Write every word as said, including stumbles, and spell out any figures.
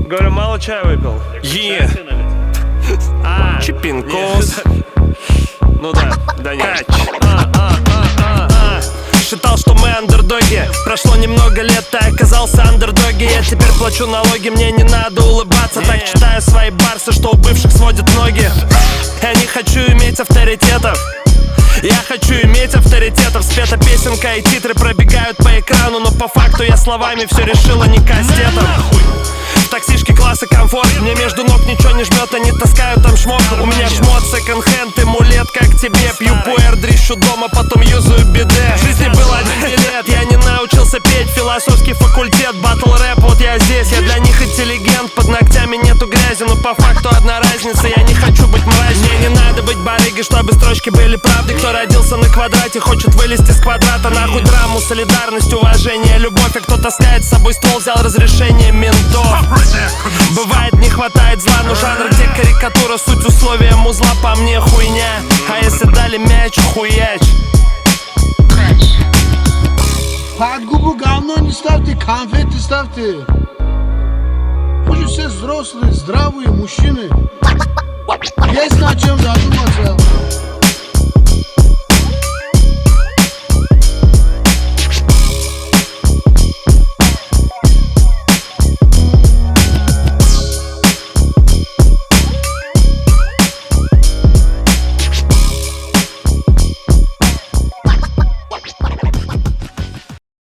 Говорю, мало чая выпил. Е. А, Чипинкос. ну да, да нет. А, а, а, а, а. Считал, что мы андердоги. Прошло немного лет, ты оказался андердоги. Я теперь плачу налоги, мне не надо улыбаться. Так читаю свои барсы, что у бывших сводят ноги. Я не хочу иметь авторитетов. Я хочу иметь авторитетов. Спета песенка и титры пробегают по экрану, но по факту я словами все решила не кастетом. В таксишке класса комфорт, мне между ног ничего не жмет, они таскают там шмот. У меня шмот, секонд-хенд, эмулет, как тебе. Пью пуэр, дрищу дома, потом юзаю биде. В жизни был один билет, я не научился петь. Философский факультет, батл рэп, вот я здесь. Я для них интеллигент, под ногтями нету грязи, но по факту одна разница, я не хочу быть мразью. Мне не надо быть барыгой, чтобы строчки были правды. Кто родился на квадрате, хочет вылезти с квадрата. Нахуй драму, солидарность, уважение, любовь. А кто таскает с собой ствол, взял разрешение ментов. Бывает, не хватает зла, но жанр, где карикатура, суть условия музла, по мне хуйня. А если дали мяч, хуяч. Под губу говно не ставьте, конфеты ставьте. Вы же все взрослые, здравые мужчины. Есть над чем задуматься.